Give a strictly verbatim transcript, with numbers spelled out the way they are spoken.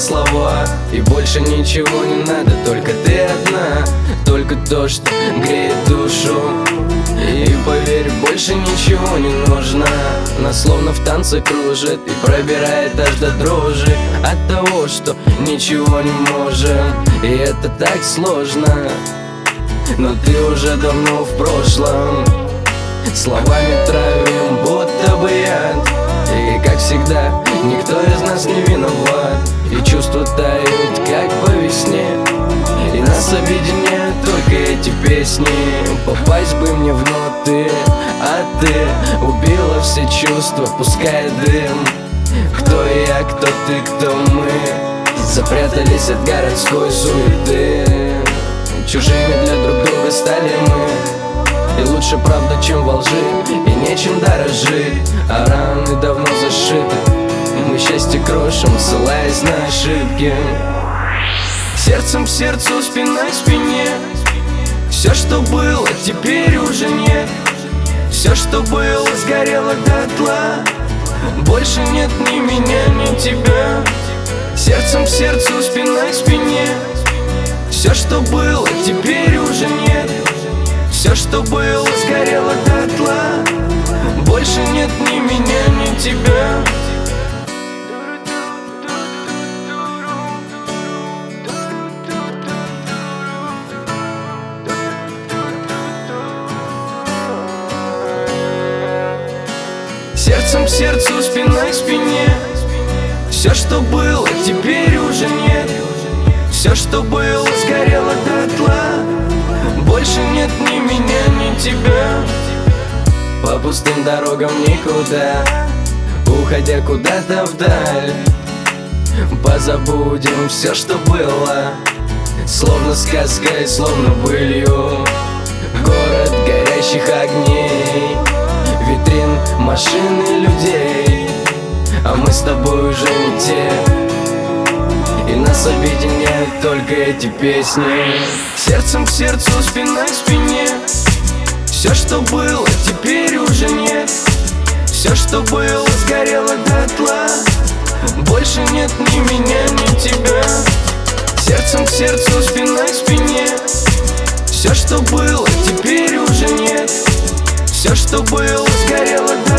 слова. И больше ничего не надо, только ты одна, только то, что греет душу. И поверь, больше ничего не нужно. Нас словно в танце кружит и пробирает аж до дрожи от того, что ничего не можем. И это так сложно, но ты уже давно в прошлом. Словами травим, будто бы яд. И как всегда, никто из нас не виноват. И чувства тают, как по весне. И нас объединяют только эти песни. Попасть бы мне в ноты, а ты убила все чувства, пускай дым. Кто я, кто ты, кто мы, запрятались от городской суеты. Чужими для друг друга стали мы. И лучше правда, чем во лжи, и нечем дорожить. А раны давно зашиты, мы счастье крошим, ссылаясь на ошибки. Сердцем к сердцу, спиной к спине. Все, что было, теперь уже нет. Все, что было, сгорело дотла. Больше нет ни меня, ни тебя. Сердцем к сердцу, спиной к спине. Все, что было, теперь уже нет. Все, что было, сгорело дотла. Больше нет ни меня, ни тебя. Сердцем к сердцу, спиной к спине. Все, что было, теперь уже нет. Все, что было, сгорело дотла. Больше нет ни меня, ни тебя. По пустым дорогам никуда, уходя куда-то вдаль. Позабудем все, что было, словно сказкой, словно былью. Город горящих огней, витрин, машин и людей. А мы с тобой уже не те, и нас объединяют только эти песни. Сердцем к сердцу, спиной к спине. Все, что было, теперь уже нет. Все, что было, сгорело дотла. Больше нет ни меня, ни тебя. Сердцем к сердцу, спиной к спине. Все, что было, теперь уже нет. Все, что было, сгорело дотла.